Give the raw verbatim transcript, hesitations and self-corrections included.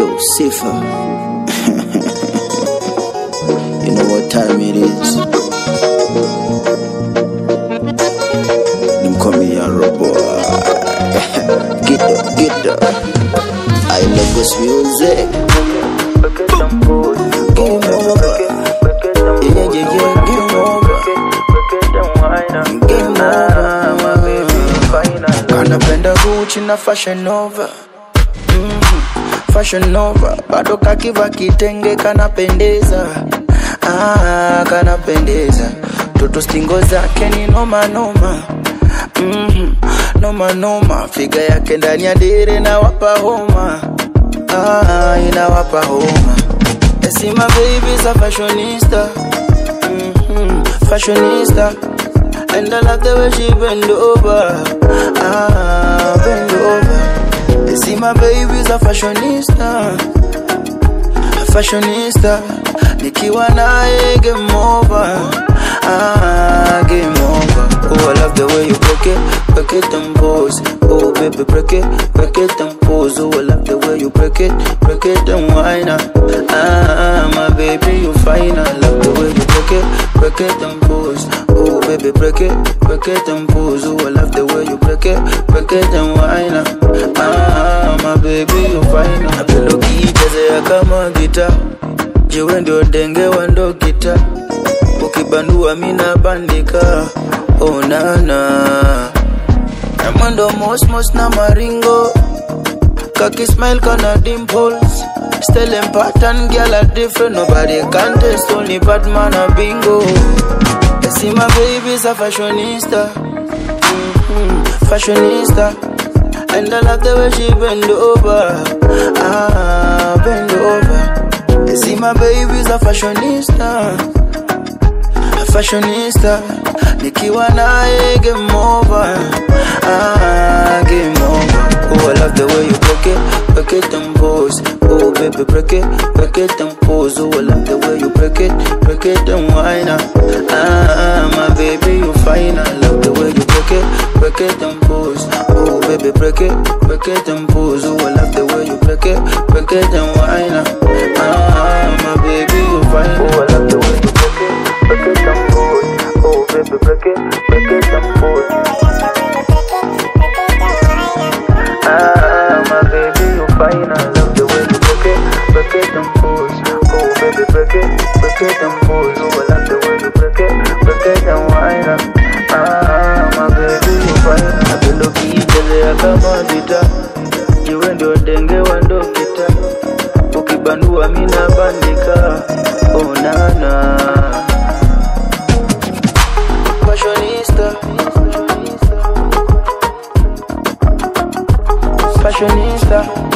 Yo, Safer. You know what time it is. Them call me a robot. Get up, get up. I love this music. Game over. Yeah, yeah, yeah, game over. Game over. Kanapenda Gucci na Fashion Nova. Fashion Nova, bado kakiva kitenge kanapendeza. Ah, kanapendeza. Toto stingo zake ni noma noma. Mhm, noma noma. Figa yake ndani ya dire na wapa homa. Ah, ina wapa homa. I see my baby's a fashionista. Mhm, fashionista. And I love the way she bend over. Ah, bend over. I see my baby's a fashionista, a fashionista. Nikiwa nae game over, ah, game over. Oh, I love the way you break it, break it and pose. Oh, baby, break it, break it and pose. Oh, I love the way you break it, break it and whine. Ah, my baby, you fine. I love the way you break it, break it and pose. Oh, baby, break it, break it and pose. Oh, I love the way you break it, break it and whine. Ah, my baby, you fine. Napenda ukichezea kama gita, jiwe ndio denge wa ndo gita. Ukibandua mina bandika, oh nana. Na mwendo mos mos na maringo, kaki smile kana dimples. Style and pattern, girl are different. Nobody can test, only Batman a bingo. I see my baby's a fashionista, mm-hmm, fashionista. And I love the way she bend over, ah, bend over. I see my baby's a fashionista, a fashionista. Nikiwa nae game over, ah, game over. Oh, I love the way you break it, break it and pose. Oh, baby, break it, break it and pose. Oh, I love the way you break it, break it and whine. Ah, my baby, you fine. I love the way you break it, break it and pose. Oh, baby, break it, break it and pose. Oh, I love the way you break it, break it and whine. Ah, my baby, you fine. Oh, I love the way you break it, break it and pose. Oh, baby, break it, break it and pose. Ah, my baby, you fine. I love the way you break it, break it and pose. Oh, baby, break it, break it and pose. Oh, I love the way you break it, break it and whine. Ah, my baby, you fine. Napenda ukichezea kama gita, jiwe ndio denge wa ndo gita. Ukibandua mina bandika, oh nana. Fashionista, fashionista.